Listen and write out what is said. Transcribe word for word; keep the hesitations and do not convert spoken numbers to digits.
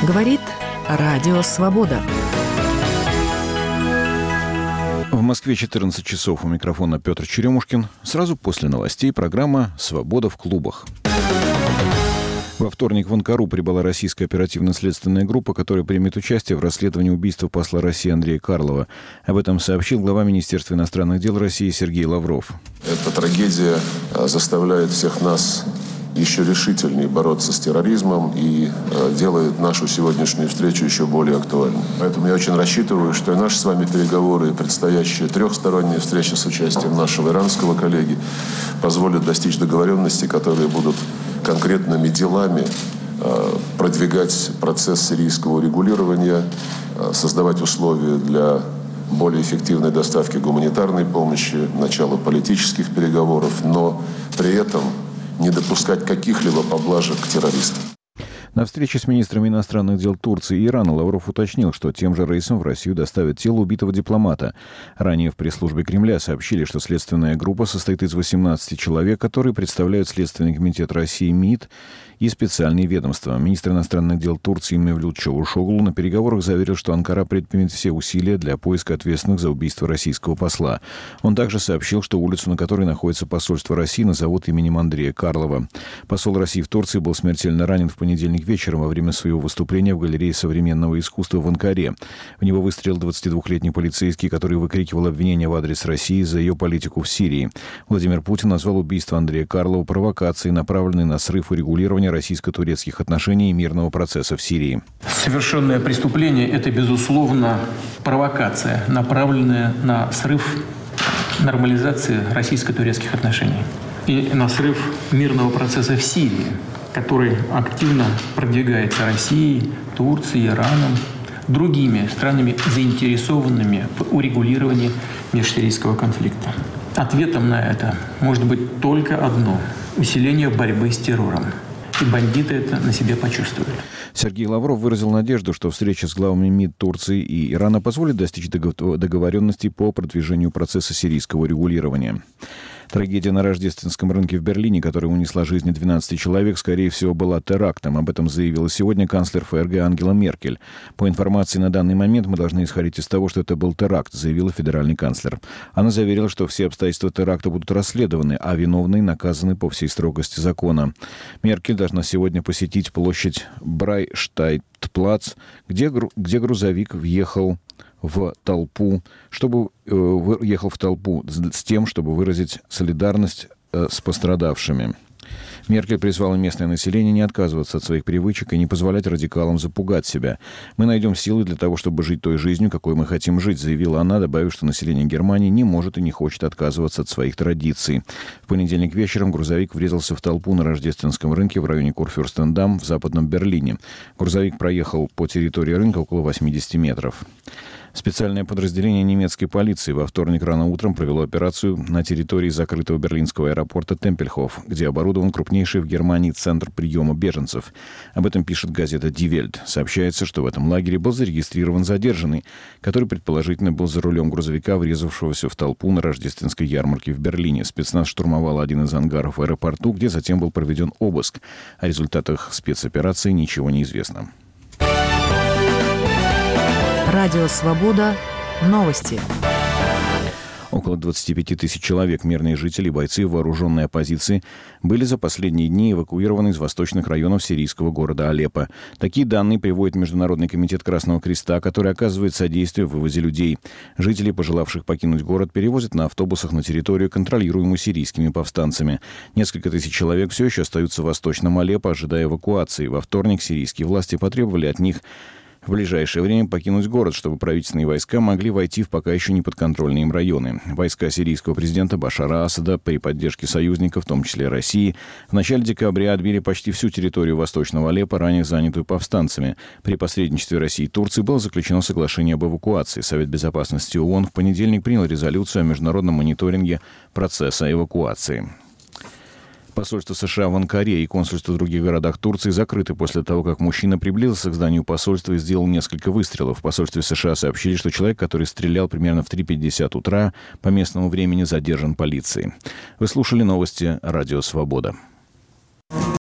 Говорит Радио Свобода. В Москве четырнадцать часов. У микрофона Петр Черемушкин. Сразу после новостей программа «Свобода в клубах». Во вторник в Анкару прибыла российская оперативно-следственная группа, которая примет участие в расследовании убийства посла России Андрея Карлова. Об этом сообщил глава Министерства иностранных дел России Сергей Лавров. Эта трагедия заставляет всех нас еще решительнее бороться с терроризмом и делает нашу сегодняшнюю встречу еще более актуальной. Поэтому я очень рассчитываю, что и наши с вами переговоры, и предстоящая трехсторонняя встреча с участием нашего иранского коллеги позволят достичь договоренности, которые будут конкретными делами продвигать процесс сирийского урегулирования, создавать условия для более эффективной доставки гуманитарной помощи, начала политических переговоров, но при этом не допускать каких-либо поблажек к террористам. На встрече с министрами иностранных дел Турции и Ирана Лавров уточнил, что тем же рейсом в Россию доставят тело убитого дипломата. Ранее в пресс-службе Кремля сообщили, что следственная группа состоит из восемнадцати человек, которые представляют Следственный комитет России МИД и специальные ведомства. Министр иностранных дел Турции Мевлют Чавушоглу на переговорах заверил, что Анкара предпримет все усилия для поиска ответственных за убийство российского посла. Он также сообщил, что улицу, на которой находится посольство России, назовут именем Андрея Карлова. Посол России в Турции был смертельно ранен в понедельник вечером во время своего выступления в галерее современного искусства в Анкаре. В него выстрелил двадцатидвухлетний полицейский, который выкрикивал обвинения в адрес России за ее политику в Сирии. Владимир Путин назвал убийство Андрея Карлова провокацией, направленной на срыв урегулирования российско-турецких отношений и мирного процесса в Сирии. Совершенное преступление – это, безусловно, провокация, направленная на срыв нормализации российско-турецких отношений и на срыв мирного процесса в Сирии, который активно продвигается Россией, Турцией, Ираном, другими странами, заинтересованными в урегулировании межсирийского конфликта. Ответом на это может быть только одно – усиление борьбы с террором. И бандиты это на себе почувствовали. Сергей Лавров выразил надежду, что встреча с главами МИД Турции и Ирана позволит достичь договоренности по продвижению процесса сирийского регулирования. Трагедия на рождественском рынке в Берлине, которая унесла жизни двенадцати человек, скорее всего, была терактом. Об этом заявила сегодня канцлер ФРГ Ангела Меркель. По информации на данный момент мы должны исходить из того, что это был теракт, заявила федеральный канцлер. Она заверила, что все обстоятельства теракта будут расследованы, а виновные наказаны по всей строгости закона. Меркель должна сегодня посетить площадь Брайштайт-Плац, где, где грузовик въехал в толпу, чтобы э, ехал в толпу с тем, чтобы выразить солидарность э, с пострадавшими. Меркель призвала местное население не отказываться от своих привычек и не позволять радикалам запугать себя. «Мы найдем силы для того, чтобы жить той жизнью, какой мы хотим жить», заявила она, добавив, что население Германии не может и не хочет отказываться от своих традиций. В понедельник вечером грузовик врезался в толпу на рождественском рынке в районе Курфюрстендам в Западном Берлине. Грузовик проехал по территории рынка около восьмидесяти метров. Специальное подразделение немецкой полиции во вторник рано утром провело операцию на территории закрытого берлинского аэропорта Темпельхоф, где оборудован крупнейший в Германии центр приема беженцев. Об этом пишет газета Die Welt. Сообщается, что в этом лагере был зарегистрирован задержанный, который предположительно был за рулем грузовика, врезавшегося в толпу на рождественской ярмарке в Берлине. Спецназ штурмовал один из ангаров в аэропорту, где затем был проведен обыск. О результатах спецоперации ничего не известно. Радио «Свобода». Новости. Около двадцати пяти тысяч человек, мирные жители и бойцы вооруженной оппозиции, были за последние дни эвакуированы из восточных районов сирийского города Алеппо. Такие данные приводит Международный комитет Красного Креста, который оказывает содействие в вывозе людей. Жителей, пожелавших покинуть город, перевозят на автобусах на территорию, контролируемую сирийскими повстанцами. Несколько тысяч человек все еще остаются в восточном Алеппо, ожидая эвакуации. Во вторник сирийские власти потребовали от них в ближайшее время покинуть город, чтобы правительственные войска могли войти в пока еще не подконтрольные им районы. Войска сирийского президента Башара Асада при поддержке союзников, в том числе России, в начале декабря отбили почти всю территорию восточного Алеппо, ранее занятую повстанцами. При посредничестве России и Турции было заключено соглашение об эвакуации. Совет безопасности ООН в понедельник принял резолюцию о международном мониторинге процесса эвакуации. Посольство США в Анкаре и консульство в других городах Турции закрыты после того, как мужчина приблизился к зданию посольства и сделал несколько выстрелов. В посольстве США сообщили, что человек, который стрелял примерно в три пятьдесят утра по местному времени, задержан полицией. Вы слушали новости «Радио Свобода».